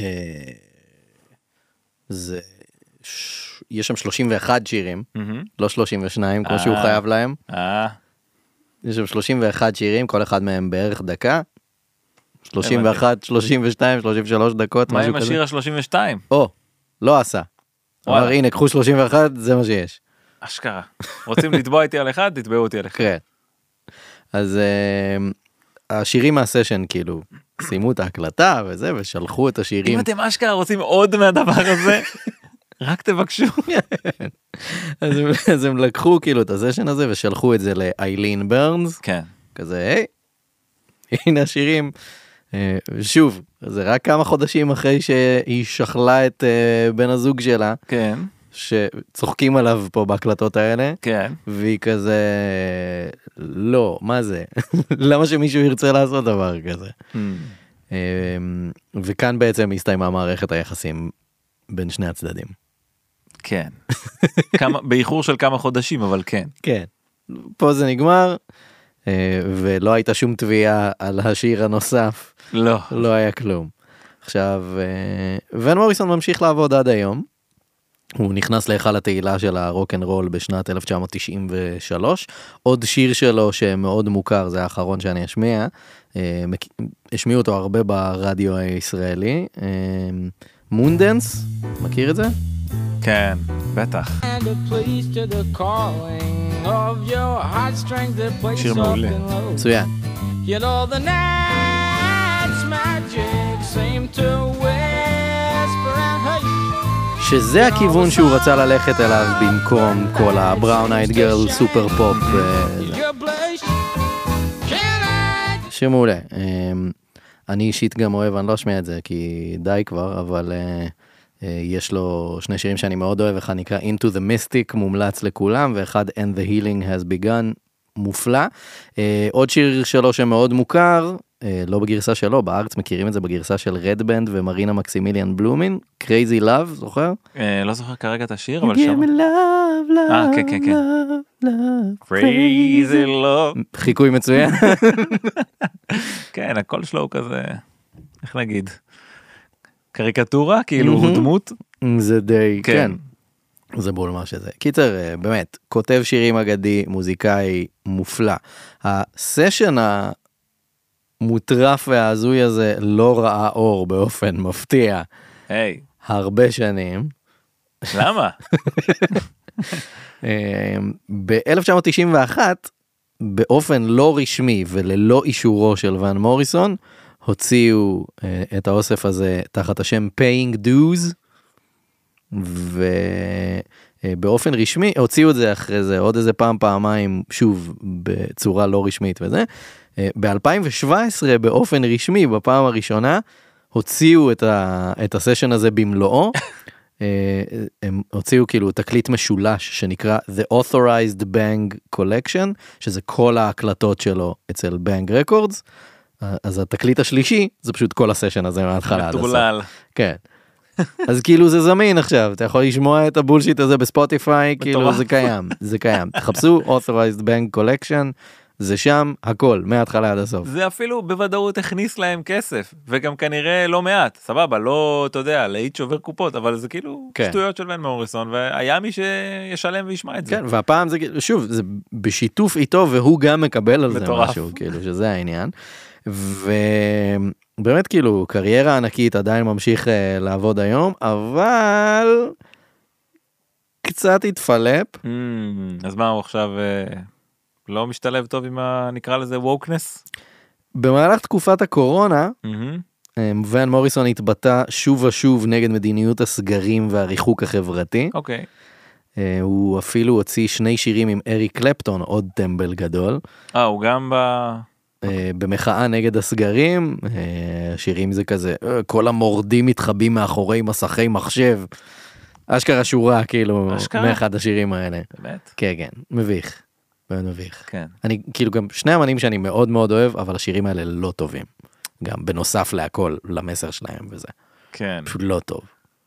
יש שם 31 שירים, לא 32 כמו שהוא חייב להם. יש שם 31 שירים, כל אחד מהם בערך דקה. 31, 32, 33 דקות, מה משהו עם כזה. השיר ה-32? או, לא עשה. אמר, הנה, קחו 31, זה מה שיש. אשכרה. רוצים לתבוע איתי על אחד, תתבעו אותי על אחד. כן. אז השירים מהסשן, כאילו, סיימו את ההקלטה וזה, ושלחו את השירים. אם אתם אשכרה רוצים עוד מהדבר הזה, רק תבקשו. אז הם לקחו כאילו את הסשן הזה, ושלחו את זה לאיילין ברנס. כן. כזה, היי, הנה השירים. שוב, זה רק כמה חודשים אחרי שהיא שכלה את בן הזוג שלה. כן. שצוחקים עליו פה בהקלטות האלה. כן. והיא כזה, לא, מה זה? למה שמישהו ירצה לעשות דבר כזה? וכאן בעצם הסתיימה מערכת היחסים בין שני הצדדים. כן. באיחור של כמה חודשים, אבל כן. כן. פה זה נגמר, ולא הייתה שום תביעה על השיר הנוסף. לא. לא היה כלום. עכשיו, ון מוריסון ממשיך לעבוד עד היום. הוא נכנס להיכל התהילה של הרוק אנד רול בשנת 1993. עוד שיר שלו שמאוד מוכר, זה האחרון שאני אשמיע. השמיעו אותו הרבה ברדיו הישראלי. מונדנס, מכיר את זה? כן, בטח. שיר מעולה. מצוין. You know the night's magic seem to whisper and hush. שזה הכיוון שהוא רצה ללכת אליו במקום כל הבראון אייד גרל סופר פופ. שיר מעולה. אני אישית גם אוהב, אני לא אשמיע את זה כי די כבר, אבל יש לו שני שירים שאני מאוד אוהב, אחד נקרא Into the Mystic, מומלץ לכולם, ואחד And the Healing Has Begun, מופלא. עוד שיר שלו שמאוד מוכר, לא בגרסה שלו, בארץ מכירים את זה בגרסה של רדבנד ומרינה מקסימיליאן בלומין, Crazy Love, זוכר? לא זוכר כרגע את השיר, אבל Give שם. me love, love, כן, כן, כן. love, love, Crazy love. חיקוי מצוין. כן, הקול שלו הוא כזה, איך נגיד, קריקטורה, כאילו הוא דמות. זה די, כן. כן. זה בול מה שזה. קיצר, באמת, כותב שירים אגדי, מוזיקאי מופלא. הסשן המוטרף וההזוי הזה לא ראה אור באופן מפתיע. היי, הרבה שנים. למה? ב-1991, באופן לא רשמי וללא אישורו של ון מוריסון, הוציאו את האוסף הזה תחת השם Paying Dues, ובאופן רשמי הוציאו את זה אחרי זה עוד איזה פעמיים שוב בצורה לא רשמית וזה. ב-2017 באופן רשמי בפעם הראשונה הוציאו את הסשן הזה במלואו. הם הוציאו כאילו תקליט משולש שנקרא The Authorized Bang Collection, שזה כל ההקלטות שלו אצל Bang Records. אז התקליט השלישי זה פשוט כל הסשן הזה מההתחלה עד הסוף. מטורלל. כן. אז כאילו זה זמין עכשיו, אתה יכול לשמוע את הבולשיט הזה בספוטיפיי, כאילו זה קיים, זה קיים. תחפשו Authorized Bang Collection, זה שם הכל, מההתחלה עד הסוף. זה אפילו בוודאות הכניס להם כסף, וגם כנראה לא מעט, סבבה, לא, אתה יודע, להיט שובר קופות, אבל זה כאילו כן. שטויות של ון מוריסון, והיה מי שישלם וישמע את זה. כן, והפעם זה, שוב, זה בשיתוף איתו, והוא גם מקבל על זה מטורף. משהו, כאילו, שזה העניין. ובאמת, כאילו, קריירה ענקית עדיין ממשיך לעבוד היום, אבל קצת התפלפ. אז מה הוא עכשיו לא משתלב טוב עם נקרא לזה ווקנס? במהלך תקופת הקורונה, ון מוריסון התבטא שוב ושוב נגד מדיניות הסגרים והריחוק החברתי. אוקיי. הוא אפילו הוציא 2 שירים עם אריק קלפטון, עוד טמבל גדול. הוא גם במחאה נגד הסגרים, שירים זה כזה, כל המורדים מתחבאים מאחורי מסכי מחשב. אשכרה שורה, כאילו, מאחד השירים האלה. באמת? כן, כן, מביך. מאוד מביך. כן. אני, כאילו, גם שני אמנים שאני מאוד מאוד אוהב, אבל השירים האלה לא טובים. גם בנוסף להכל, למסר שלהם וזה. כן. פשוט לא טוב.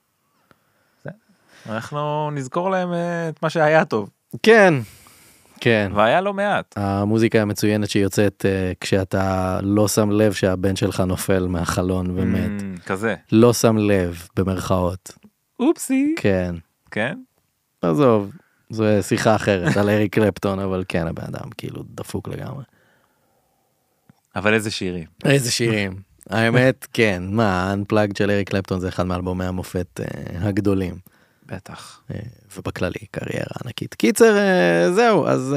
אנחנו נזכור להם את מה שהיה טוב. כן. כן. והיה לא מעט. המוזיקה המצוינת שיוצאת כשאתה לא שם לב שהבן שלך נופל מהחלון ומת. כזה. לא שם לב, במרכאות. אופסי. כן. כן? עזוב, זו שיחה אחרת על אריק קלפטון, אבל כן, הבן אדם כאילו דפוק לגמרי. אבל איזה שירים. איזה שירים. האמת, כן. מה, Unplugged של אריק קלפטון זה אחד מאלבומי המופת הגדולים. בטח. ובכללי, קריירה ענקית. קיצר, זהו, אז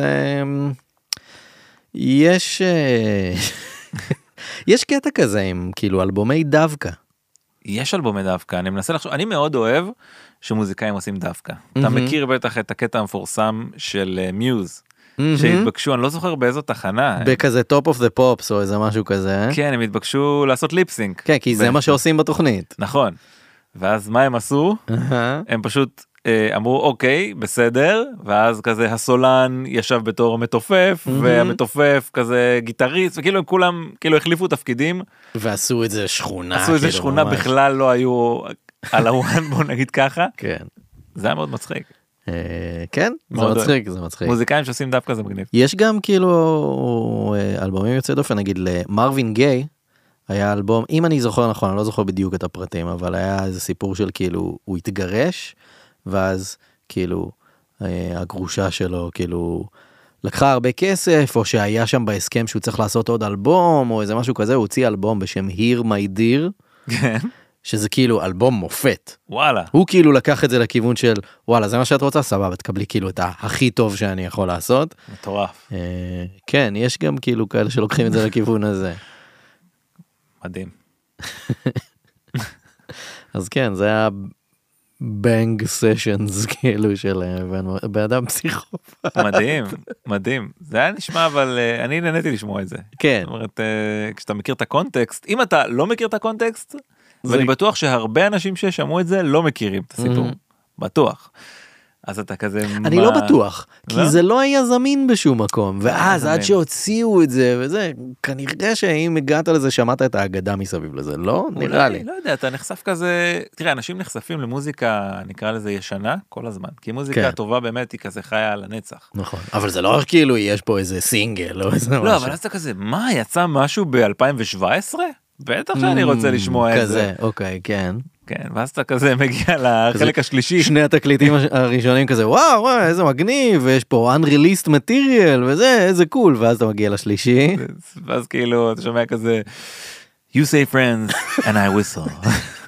יש קטע כזה עם כאילו אלבומי דווקא. יש אלבומי דווקא, אני מנסה לחשוב, אני מאוד אוהב שמוזיקאים עושים דווקא. אתה מכיר בטח את הקטע המפורסם של מיוז, שהתבקשו, אני לא זוכר באיזו תחנה. בכזה Top of the Pops או איזה משהו כזה. כן, הם התבקשו לעשות ליפסינק. כן, כי זה מה שעושים בתוכנית. נכון. ואז מה הם עשו? הם פשוט אמרו אוקיי בסדר, ואז כזה הסולן ישב בתור המתופף, והמתופף כזה גיטריסט, וכאילו הם כולם כאילו החליפו תפקידים. ועשו את זה שכונה. עשו את זה שכונה, בכלל לא היו על הוואן, בוא נגיד ככה. כן. זה היה מאוד מצחיק. כן, זה מצחיק, זה מצחיק. מוזיקאים שעושים דווקא זה מגניב. יש גם כאילו אלבומים יוצאי דופן, נגיד למרווין גיי, היה אלבום, אם אני זוכר נכון, אני לא זוכר בדיוק את הפרטים, אבל היה איזה סיפור של כאילו, הוא התגרש, ואז כאילו, הגרושה שלו כאילו, לקחה הרבה כסף, או שהיה שם בהסכם שהוא צריך לעשות עוד אלבום, או איזה משהו כזה, הוא הוציא אלבום בשם Here My Dear, כן. שזה כאילו אלבום מופת. וואלה. הוא כאילו לקח את זה לכיוון של, וואלה, זה מה שאת רוצה? סבבה, תקבלי כאילו את הכי טוב שאני יכול לעשות. מטורף. כן, יש גם כאילו כאלה שלוקחים את זה לכיוון הזה. מדהים. אז כן, זה היה בנג סשנס כאילו של בן אדם פסיכופת. מדהים, מדהים. זה היה נשמע, אבל אני נהניתי לשמוע את זה. כן. זאת אומרת, כשאתה מכיר את הקונטקסט, אם אתה לא מכיר את הקונטקסט, ואני בטוח שהרבה אנשים ששמעו את זה לא מכירים את הסיפור. בטוח. אז אתה כזה... אני לא בטוח, כי לא? זה לא היה זמין בשום מקום, ואז עד שהוציאו את זה וזה, כנראה שאם הגעת לזה שמעת את האגדה מסביב לזה, לא? נראה לי. לא יודע, אתה נחשף כזה, תראה, אנשים נחשפים למוזיקה, נקרא לזה ישנה, כל הזמן, כי מוזיקה טובה באמת היא כזה חיה על הנצח. נכון, אבל זה לא כאילו יש פה איזה סינגל או איזה משהו. לא, אבל אז אתה כזה, מה, יצא משהו ב-2017? בטח שאני רוצה לשמוע את זה. כזה, אוקיי, כן. כן, ואז אתה כזה מגיע לחלק השלישי. שני התקליטים הראשונים כזה, וואו, איזה מגניב, ויש פה unreleased material, וזה, איזה קול, ואז אתה מגיע לשלישי. ואז כאילו, אתה שומע כזה, you say friends, and I whistle.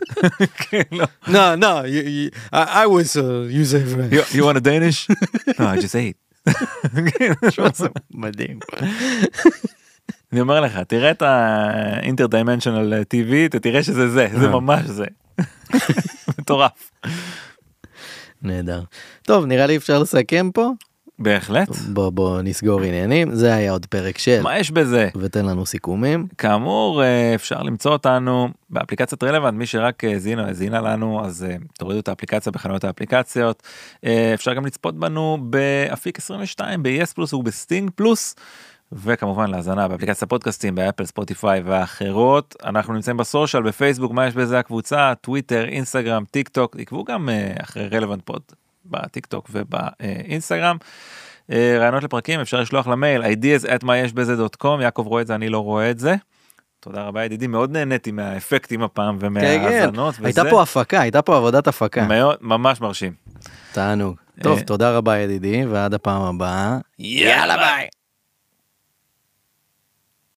No, I whistle, you say friends. You want a Danish? No, I just ate. מדהים. אני אומר לך, תראה את ה-interdimensional TV, אתה תראה שזה זה ממש זה. מטורף. נהדר. טוב, נראה לי אפשר לסכם פה. בהחלט. בוא נסגור עניינים, זה היה עוד פרק של. מה יש בזה? ותן לנו סיכומים. כאמור, אפשר למצוא אותנו באפליקציית רלוונט, מי שרק הזינה לנו, אז תורידו את האפליקציה בחנויות האפליקציות. אפשר גם לצפות בנו באפיק 22, ב-yes פלוס ובסטינג פלוס. וכמובן להזנה באפליקציה פודקאסטים, באפל, ספוטיפיי ואחרות. אנחנו נמצאים בסושיאל, בפייסבוק, מה יש בזה הקבוצה, טוויטר, אינסטגרם, טיק טוק, עקבו גם אחרי רלוונט פוד בטיק טוק ובאינסטגרם. רעיונות לפרקים אפשר לשלוח למייל, ideas@myesbeze.com, יעקב רואה את זה, אני לא רואה את זה. תודה רבה ידידי, מאוד נהניתי מהאפקטים הפעם ומהאזנות. הייתה פה הפקה, הייתה פה עבודת הפקה. ממש מרשים. תענוג. טוב, תודה רבה ידידי, ועד הפעם הבאה. יאללה ביי.